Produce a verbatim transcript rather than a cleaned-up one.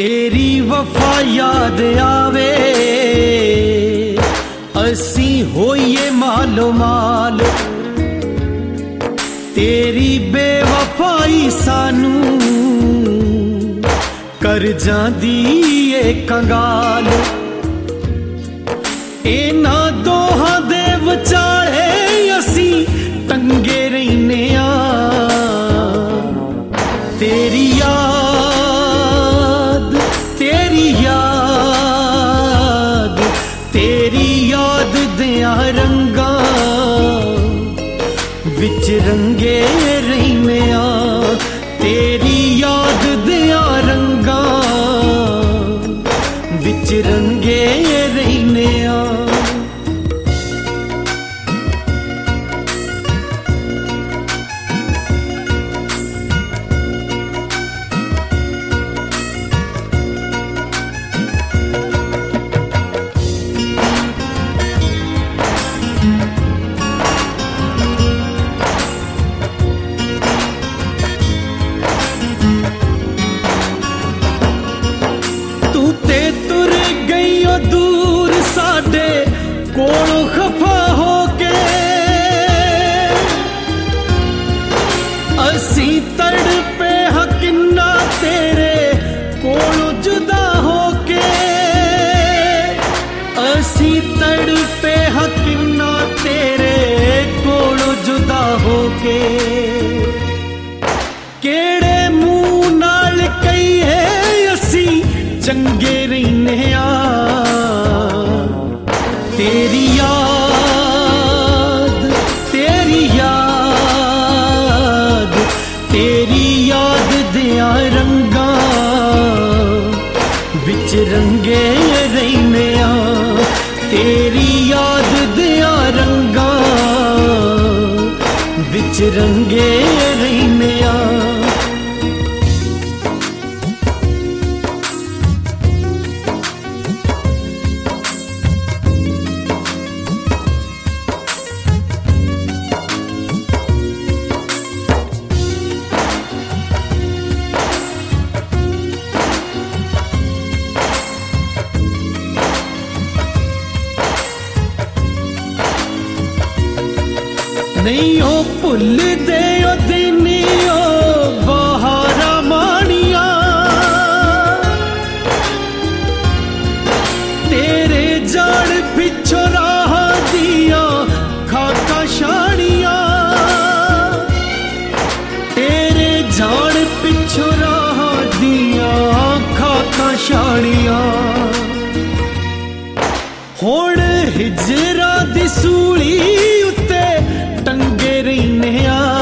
तेरी वफा याद आवे असी होइए मालो माल, तेरी बेवफाई सानू कर जांदी ए कंगाल। इना दोहां दे विचाले असी टंगे रहने आ, तेरी याद तेरी याद तेरी याद दियां रंगा विच रंगे रहने आ, तेरी याद दियां रंगा विच रंगे रहने आ। तुर गई ओ दूर साडे कोलों खफा होके, असी तड़पे हां किन्ना तेरे कोलों जुदा होके, असी तड़पे हां किन्ना तेरे कोलों जुदा होके। केड़े मुंह नाल कहिए असी चंगे रहने आ, तेरी याद तेरी याद तेरी याद दियां रंगा विच रंगे रहने आ, तेरी याद दियां रंगा विच रंगे रहने आ। नहीं ओ भुल दे ओ दिनी ओ बहारा मानिया, तेरे जान पिछो राह दिया खाका शानिया, तेरे जान पिछो राह दिया खाका शानिया। हुण हिजरा दी सूली उत्ते टंगे रहने आ,